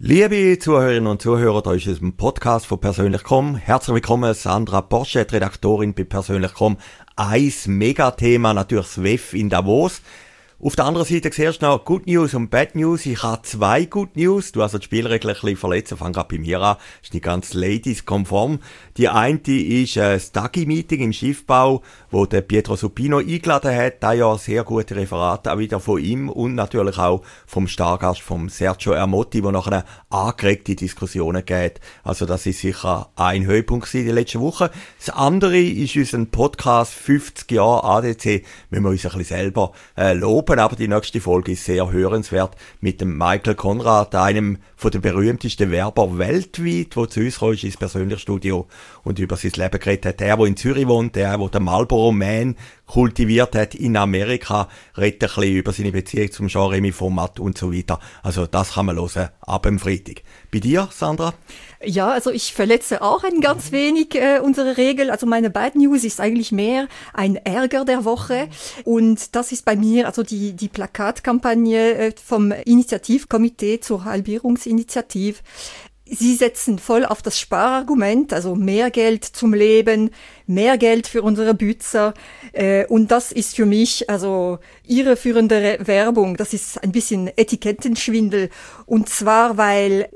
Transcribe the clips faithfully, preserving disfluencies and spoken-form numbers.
Liebe Zuhörerinnen und Zuhörer, da ist es ein Podcast von Persönlich Punkt com. Herzlich willkommen, Sandra Porschet, Redaktorin bei Persönlich Punkt com. Ein Megathema, natürlich das W E F in Davos. Auf der anderen Seite siehst du noch Good News und Bad News. Ich habe zwei Good News. Du hast also die Spielregeln ein bisschen verletzt. Ich fange gerade bei mir an. Das ist nicht ganz ladies-konform. Die eine ist äh, das Dagi-Meeting im Schiffbau, wo der Pietro Supino eingeladen hat. Da ja sehr gute Referate auch wieder von ihm und natürlich auch vom Stargast, vom Sergio Ermotti, wo nachher angeregte Diskussionen geht. Also das ist sicher ein Höhepunkt in den letzten Wochen. Das andere ist unser Podcast fünfzig Jahre A D C. Müssen wir uns ein bisschen selber äh, loben. Aber die nächste Folge ist sehr hörenswert mit dem Michael Konrad, einem von den berühmtesten Werber weltweit, der zu uns gekommen ist ins persönliche Studio und über sein Leben geredet hat. Der, der in Zürich wohnt, der, der den Marlboro Man kultiviert hat in Amerika, redet ein bisschen über seine Beziehung zum Jean-Remy Format und so weiter. Also das kann man hören ab dem Freitag. Bei dir, Sandra? Ja, also ich verletze auch ein ganz wenig äh, unsere Regel. Also meine Bad News ist eigentlich mehr ein Ärger der Woche. Und das ist bei mir also die, die Plakatkampagne äh, vom Initiativkomitee zur Halbierungsinitiative. Sie setzen voll auf das Sparargument, also mehr Geld zum Leben, mehr Geld für unsere Bützer. Äh, und das ist für mich also irreführende Werbung. Das ist ein bisschen Etikettenschwindel. Und zwar, weil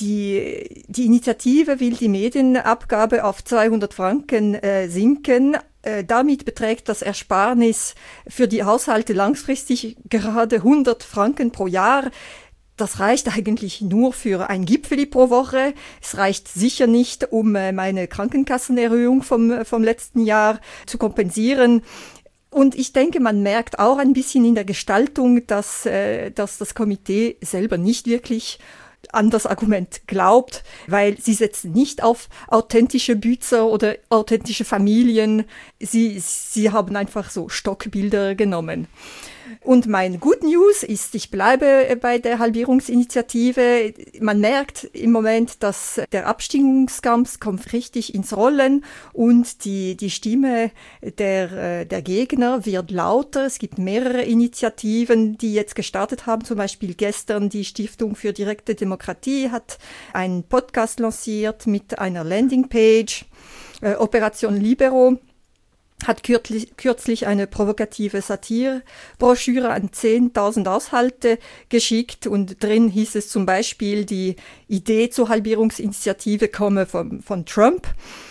die, die Initiative will die Medienabgabe auf zweihundert Franken äh, sinken. Äh, damit beträgt das Ersparnis für die Haushalte langfristig gerade hundert Franken pro Jahr. Das reicht eigentlich nur für ein Gipfeli pro Woche. Es reicht sicher nicht, um meine Krankenkassenerhöhung vom, vom letzten Jahr zu kompensieren. Und ich denke, man merkt auch ein bisschen in der Gestaltung, dass, dass das Komitee selber nicht wirklich an das Argument glaubt, weil sie setzen nicht auf authentische Bützer oder authentische Familien. Sie, sie haben einfach so Stockbilder genommen. Und mein Good News ist, ich bleibe bei der Halbierungsinitiative. Man merkt im Moment, dass der Abstimmungskampf kommt richtig ins Rollen und die, die Stimme der, der Gegner wird lauter. Es gibt mehrere Initiativen, die jetzt gestartet haben. Zum Beispiel gestern die Stiftung für direkte Demokratie hat einen Podcast lanciert mit einer Landingpage. Äh, Operation Libero hat kürzlich, kürzlich eine provokative Satirebroschüre an zehntausend Haushalte geschickt und drin hieß es zum Beispiel, die Idee zur Halbierungsinitiative komme von, von Trump.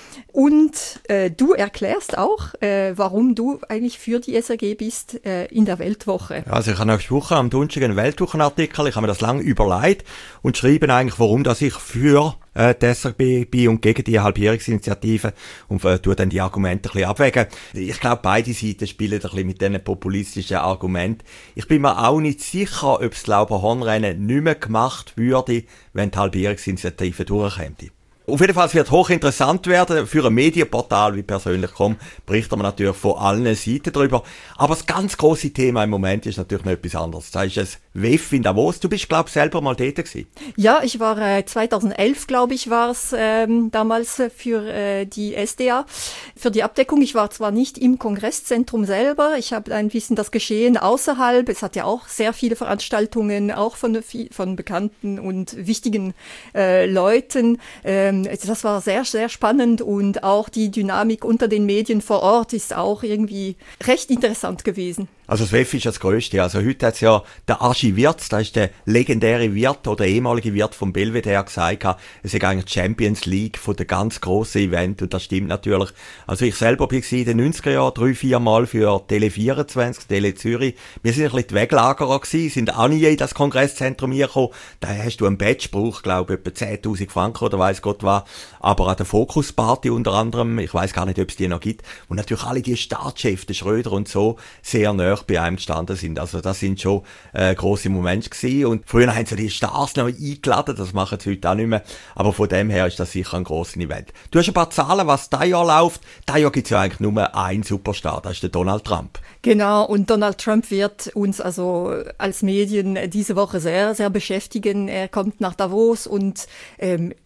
Und äh, du erklärst auch, äh, warum du eigentlich für die S R G bist äh, in der Weltwoche. Also ich habe nächste Woche am Donnerstag einen Weltwochenartikel, ich habe mir das lange überlegt und schreibe eigentlich, warum dass ich für äh, die S R G bin und gegen die Halbierungsinitiative und äh, tue dann die Argumente ein bisschen abwägen. Ich glaube, beide Seiten spielen ein bisschen mit diesen populistischen Argumenten. Ich bin mir auch nicht sicher, ob das Lauberhornrennen nicht mehr gemacht würde, wenn die Halbierungsinitiative durchkäme. Auf jeden Fall, es wird hochinteressant werden. Für ein Medienportal wie Persönlich Punkt com berichten wir natürlich von allen Seiten darüber. Aber das ganz grosse Thema im Moment ist natürlich noch etwas anderes. Das ist das W E F in Davos. Du bist, glaube ich, selber mal dort gewesen. Ja, ich war äh, zweitausendelf, glaube ich, war es ähm, damals für äh, die S D A, für die Abdeckung. Ich war zwar nicht im Kongresszentrum selber, ich habe ein bisschen das Geschehen außerhalb. Es hat ja auch sehr viele Veranstaltungen, auch von, von bekannten und wichtigen äh, Leuten. Ähm, das war sehr, sehr spannend und auch die Dynamik unter den Medien vor Ort ist auch irgendwie recht interessant gewesen. Also das W E F ist das Grösste. Also heute hat es ja der Aschi Wirz, das ist der legendäre Wirt oder ehemalige Wirt vom Belvedere, gesagt, es ist eigentlich die Champions League von der ganz grossen Event und das stimmt natürlich. Also ich selber bin in den neunziger Jahren drei, vier Mal für Tele vierundzwanzig, Tele Zürich. Wir sind ein bisschen die Weglagerer gewesen, sind auch nie in das Kongresszentrum gekommen. Da hast du einen Badge-Brauch, glaube ich, etwa zehntausend Franken oder weiss Gott was. Aber an der Focus-Party unter anderem, ich weiss gar nicht, ob es die noch gibt. Und natürlich alle die Staatschefs, der Schröder und so, sehr nah bei einem gestanden sind. Also das sind schon äh, grosse Momente gewesen. Und früher haben sie die Stars noch eingeladen, das machen sie heute auch nicht mehr. Aber von dem her ist das sicher ein grosses Event. Du hast ein paar Zahlen, was dieses Jahr läuft. Dieses Jahr gibt es ja eigentlich nur einen Superstar, das ist der Donald Trump. Genau, und Donald Trump wird uns also als Medien diese Woche sehr, sehr beschäftigen. Er kommt nach Davos und ähm,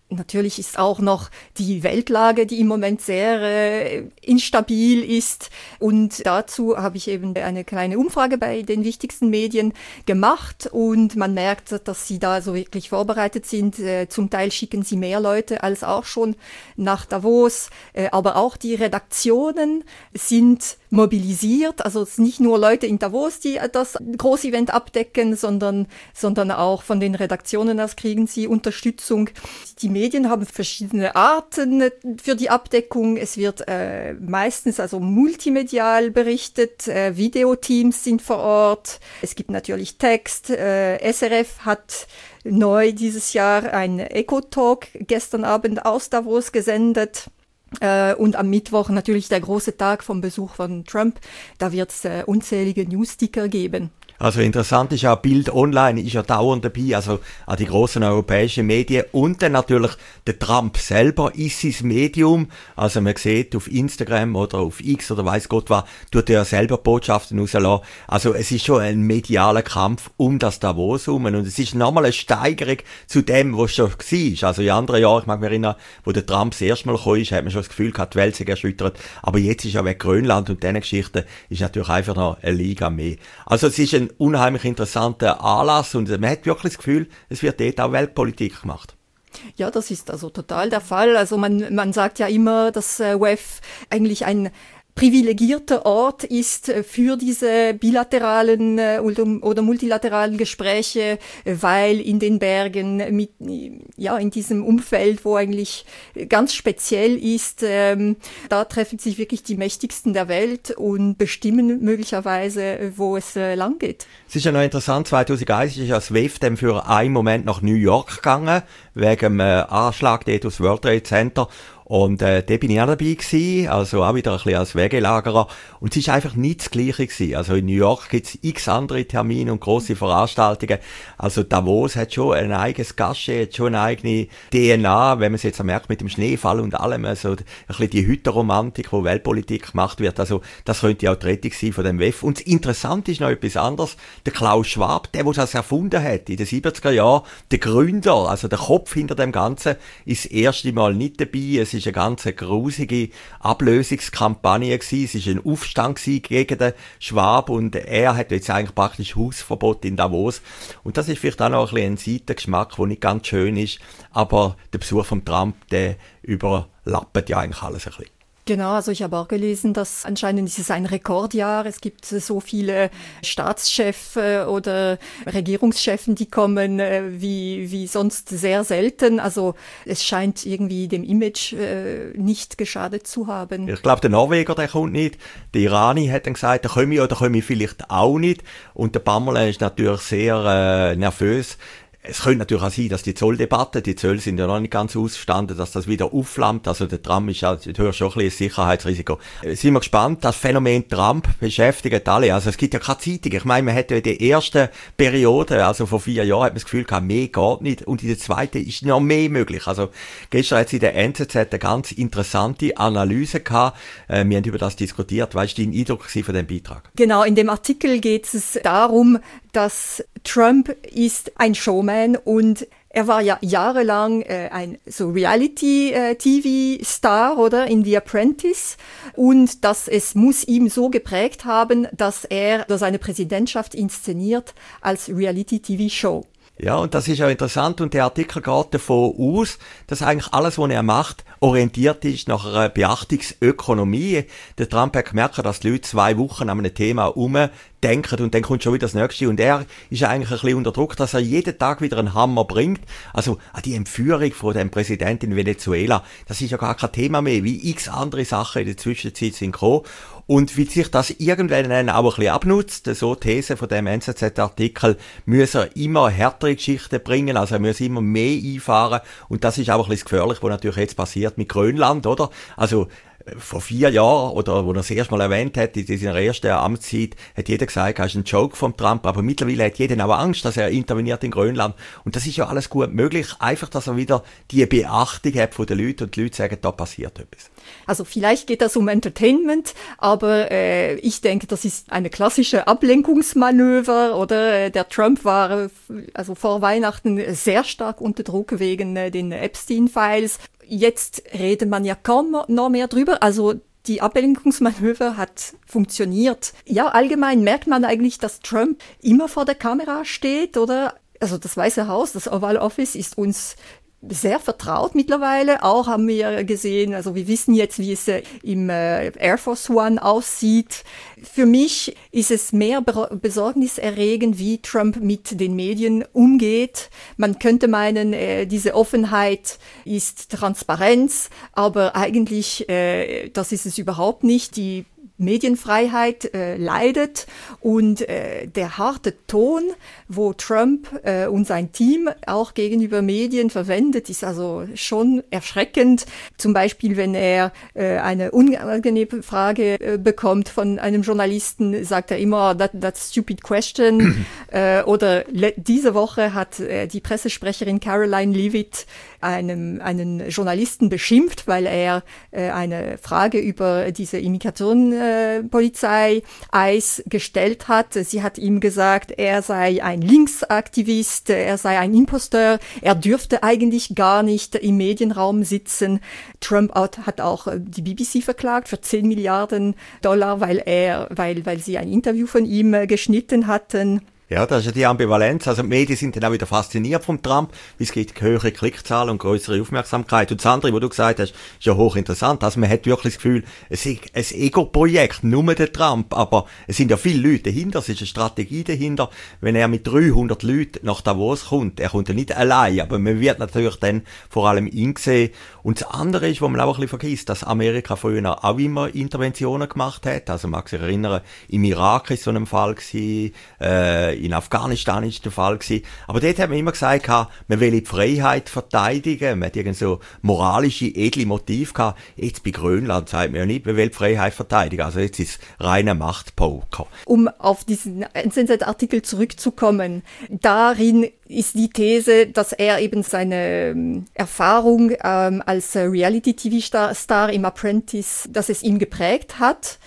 Natürlich ist auch noch die Weltlage, die im Moment sehr äh, instabil ist. Und dazu habe ich eben eine kleine Umfrage bei den wichtigsten Medien gemacht. Und man merkt, dass sie da so wirklich vorbereitet sind. Äh, zum Teil schicken sie mehr Leute als auch schon nach Davos. Äh, aber auch die Redaktionen sind mobilisiert. Also es sind nicht nur Leute in Davos, die das Großevent abdecken, sondern, sondern auch von den Redaktionen aus kriegen sie Unterstützung. Die Medien haben verschiedene Arten für die Abdeckung. Es wird äh, meistens also multimedial berichtet. Äh, Videoteams sind vor Ort. Es gibt natürlich Text. Äh, S R F hat neu dieses Jahr ein Eco-Talk gestern Abend aus Davos gesendet. Äh, und am Mittwoch natürlich der große Tag vom Besuch von Trump. Da wird es äh, unzählige Newsticker geben. Also interessant ist ja, Bild Online ist ja dauernd dabei, also an die grossen europäischen Medien und dann natürlich der Trump selber ist sein Medium, also man sieht auf Instagram oder auf X oder weiss Gott was, tut er ja selber Botschaften rauslassen, also es ist schon ein medialer Kampf um das Davos herum und es ist nochmal eine Steigerung zu dem, was schon war, also in anderen Jahren, ich mag mich erinnern, wo der Trump das erste Mal gekommen ist, hat man schon das Gefühl gehabt, die Welt sei erschüttert, aber jetzt ist ja weg Grönland und diese Geschichte ist natürlich einfach noch eine Liga mehr. Also es ist ein unheimlich interessanter Anlass und man hat wirklich das Gefühl, es wird dort auch Weltpolitik gemacht. Ja, das ist also total der Fall. Also man, man sagt ja immer, dass äh, W E F eigentlich ein privilegierter Ort ist für diese bilateralen oder, oder multilateralen Gespräche, weil in den Bergen, mit, ja, in diesem Umfeld, wo eigentlich ganz speziell ist, ähm, da treffen sich wirklich die Mächtigsten der Welt und bestimmen möglicherweise, wo es äh, lang geht. Es ist ja noch interessant, zweitausendeins ist ja das W E F dann für einen Moment nach New York gegangen, wegen dem äh, Anschlag dort aufs World Trade Center. Und äh, da bin ich auch dabei gewesen, also auch wieder ein bisschen als Wegelagerer. Und es ist einfach nicht das Gleiche gewesen. Also in New York gibt es x andere Termine und grosse Veranstaltungen. Also Davos hat schon ein eigenes Cachet, hat schon eine eigene D N A, wenn man es jetzt merkt mit dem Schneefall und allem. Also ein bisschen die Hütterromantik, wo Weltpolitik gemacht wird. Also das könnte auch die Rettung sein von dem W E F. Und das Interessante ist noch etwas anderes. Der Klaus Schwab, der, der das erfunden hat, in den siebziger Jahren, der Gründer, also der Kopf hinter dem Ganzen, ist das erste Mal nicht dabei. Es ist eine ganz grusige Ablösungskampagne gewesen. Es war ein Aufstand gegen den Schwab und er hat jetzt eigentlich praktisch Hausverbot in Davos. Und das ist vielleicht auch noch ein bisschen ein Seitengeschmack, der nicht ganz schön ist. Aber der Besuch von Trump, der überlappt ja eigentlich alles ein bisschen. Genau, also ich habe auch gelesen, dass anscheinend ist es ein Rekordjahr. Es gibt so viele Staatschefs oder Regierungschefen, die kommen, wie, wie sonst sehr selten. Also es scheint irgendwie dem Image äh, nicht geschadet zu haben. Ich glaube, der Norweger, der kommt nicht. Der Irani hat dann gesagt, der komme oder komme vielleicht auch nicht. Und der Pamela ist natürlich sehr äh, nervös. Es könnte natürlich auch sein, dass die Zolldebatte, die Zölle sind ja noch nicht ganz ausgestanden, dass das wieder aufflammt. Also der Trump ist ja, du hörst schon ein bisschen Sicherheitsrisiko. Sind wir gespannt, das Phänomen Trump beschäftigt alle. Also es gibt ja keine Zeitung. Ich meine, man hätte ja in der ersten Periode, also vor vier Jahren, hat man das Gefühl gehabt, mehr geht nicht. Und in der zweiten ist noch mehr möglich. Also gestern hat es in der N Z Z eine ganz interessante Analyse gehabt. Äh, wir haben über das diskutiert. Weißt du, dein Eindruck von diesem Beitrag? Genau, in dem Artikel geht es darum, dass Trump ist ein Showman und er war ja jahrelang äh, ein so Reality-T V-Star, oder, in The Apprentice, und dass es muss ihm so geprägt haben, dass er seine Präsidentschaft inszeniert als Reality-T V-Show. Ja, und das ist ja interessant und der Artikel geht davon aus, dass eigentlich alles, was er macht, orientiert ist nach einer Beachtungsökonomie. Der Trump hat gemerkt, dass die Leute zwei Wochen an einem Thema umdenken und dann kommt schon wieder das Nächste und er ist ja eigentlich ein bisschen unter Druck, dass er jeden Tag wieder einen Hammer bringt. Also die Entführung von dem Präsidenten in Venezuela, das ist ja gar kein Thema mehr, wie x andere Sachen in der Zwischenzeit sind gekommen. Und wie sich das irgendwann auch ein bisschen abnutzt, so These von dem N Z Z-Artikel, müssen er immer härtere Geschichten bringen, also er muss immer mehr einfahren. Und das ist auch ein bisschen gefährlich, was natürlich jetzt passiert mit Grönland, oder? Also vor vier Jahren, oder wo er das erste Mal erwähnt hat, in seiner ersten Amtszeit, hat jeder gesagt, das ist ein Joke von Trump, aber mittlerweile hat jeder aber Angst, dass er interveniert in Grönland. Und das ist ja alles gut möglich, einfach, dass er wieder die Beachtung hat von den Leuten und die Leute sagen, da passiert etwas. Also vielleicht geht das um Entertainment, aber äh, ich denke, das ist eine klassische Ablenkungsmanöver, oder? Der Trump war also vor Weihnachten sehr stark unter Druck wegen äh, den Epstein-Files. Jetzt redet man ja kaum noch mehr drüber, also die Ablenkungsmanöver hat funktioniert. Ja, allgemein merkt man eigentlich, dass Trump immer vor der Kamera steht, oder? Also das Weiße Haus, das Oval Office ist uns sehr vertraut mittlerweile. Auch haben wir gesehen, also wir wissen jetzt, wie es äh, im äh, Air Force One aussieht. Für mich ist es mehr be- besorgniserregend, wie Trump mit den Medien umgeht. Man könnte meinen, äh, diese Offenheit ist Transparenz, aber eigentlich, äh, das ist es überhaupt nicht. Die Medienfreiheit äh, leidet, und äh, der harte Ton, wo Trump äh, und sein Team auch gegenüber Medien verwendet, ist also schon erschreckend. Zum Beispiel, wenn er äh, eine unangenehme Frage äh, bekommt von einem Journalisten, sagt er immer, that, that's stupid question. äh, oder le- diese Woche hat äh, die Pressesprecherin Caroline Leavitt einem, einen Journalisten beschimpft, weil er äh, eine Frage über diese Immigration äh, Polizei Eis gestellt hat. Sie hat ihm gesagt, er sei ein Linksaktivist, er sei ein Imposteur, er dürfte eigentlich gar nicht im Medienraum sitzen. Trump hat auch die B B C verklagt für zehn Milliarden Dollar, weil er, weil, weil sie ein Interview von ihm geschnitten hatten. Ja, das ist ja die Ambivalenz. Also die Medien sind dann auch wieder fasziniert vom Trump, weil es gibt höhere Klickzahlen und größere Aufmerksamkeit. Und das andere, was du gesagt hast, ist ja hochinteressant. Also man hat wirklich das Gefühl, es ist ein Ego-Projekt, nur der Trump. Aber es sind ja viele Leute dahinter, es ist eine Strategie dahinter. Wenn er mit dreihundert Leuten nach Davos kommt, er kommt ja nicht allein, aber man wird natürlich dann vor allem ihn sehen. Und das andere ist, was man auch ein bisschen vergisst, dass Amerika früher auch immer Interventionen gemacht hat. Also man kann sich erinnern, im Irak ist so ein Fall gewesen, äh, in Afghanistan ist der Fall gewesen. Aber dort hat man immer gesagt, man will die Freiheit verteidigen, man hat irgend so moralische, edle Motive gehabt. Jetzt bei Grönland sagt man ja nicht, man will die Freiheit verteidigen. Also jetzt ist es reiner Machtpoker. Um auf diesen N Z Z-Artikel zurückzukommen, darin ist die These, dass er eben seine ähm, Erfahrung ähm, als äh, Reality-T V-Star im Apprentice, dass es ihm geprägt hat.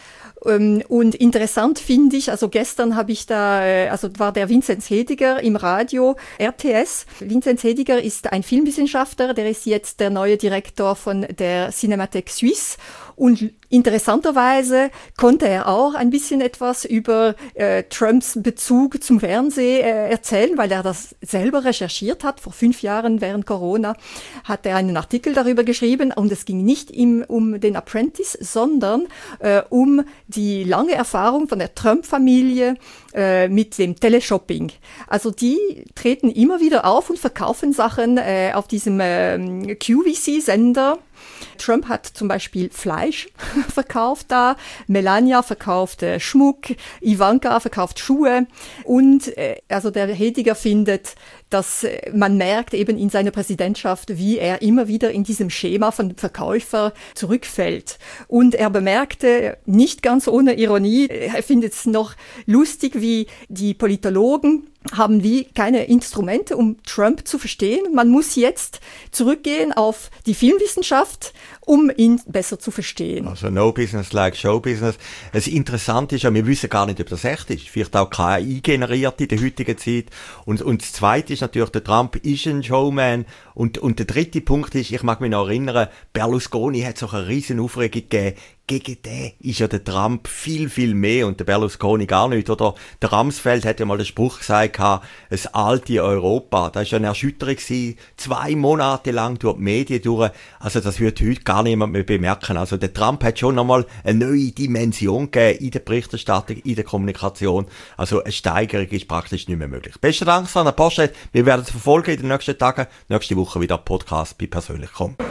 Und interessant finde ich, also gestern habe ich da, also war der Vinzenz Hediger im Radio, R T S. Vinzenz Hediger ist ein Filmwissenschaftler, der ist jetzt der neue Direktor von der Cinémathèque Suisse. Und interessanterweise konnte er auch ein bisschen etwas über äh, Trumps Bezug zum Fernsehen äh, erzählen, weil er das selber recherchiert hat. Vor fünf Jahren während Corona hat er einen Artikel darüber geschrieben, und es ging nicht ihm um den Apprentice, sondern äh, um die lange Erfahrung von der Trump-Familie äh, mit dem Teleshopping. Also die treten immer wieder auf und verkaufen Sachen äh, auf diesem äh, Q V C-Sender. Trump hat zum Beispiel Fleisch verkauft da, Melania verkauft äh, Schmuck, Ivanka verkauft Schuhe, und äh, also der Hediger findet, dass äh, man merkt eben in seiner Präsidentschaft, wie er immer wieder in diesem Schema von Verkäufer zurückfällt. Und er bemerkte, nicht ganz ohne Ironie, er findet es noch lustig, wie die Politologen haben wie keine Instrumente, um Trump zu verstehen. Man muss jetzt zurückgehen auf die Filmwissenschaft, um ihn besser zu verstehen. Also no business like show business. Das Interessante ist ja, wir wissen gar nicht, ob das echt ist. Vielleicht auch K I generiert in der heutigen Zeit. Und, und das Zweite ist natürlich, der Trump ist ein Showman. Und, und der dritte Punkt ist, ich mag mich noch erinnern, Berlusconi hat so eine riesen Aufregung gegeben. Gegen den ist ja der Trump viel, viel mehr und der Berlusconi gar nicht. Oder der Ramsfeld hat ja mal den Spruch gesagt, das alte Europa. Das war ja eine Erschütterung gewesen, zwei Monate lang durch die Medien durch. Also das wird heute gar niemand mehr bemerken. Also der Trump hat schon nochmal eine neue Dimension gegeben in der Berichterstattung, in der Kommunikation. Also eine Steigerung ist praktisch nicht mehr möglich. Besten Dank, Sandra Porchet. Wir werden es verfolgen in den nächsten Tagen. Nächste Woche wieder Podcast bei Persönlich komm.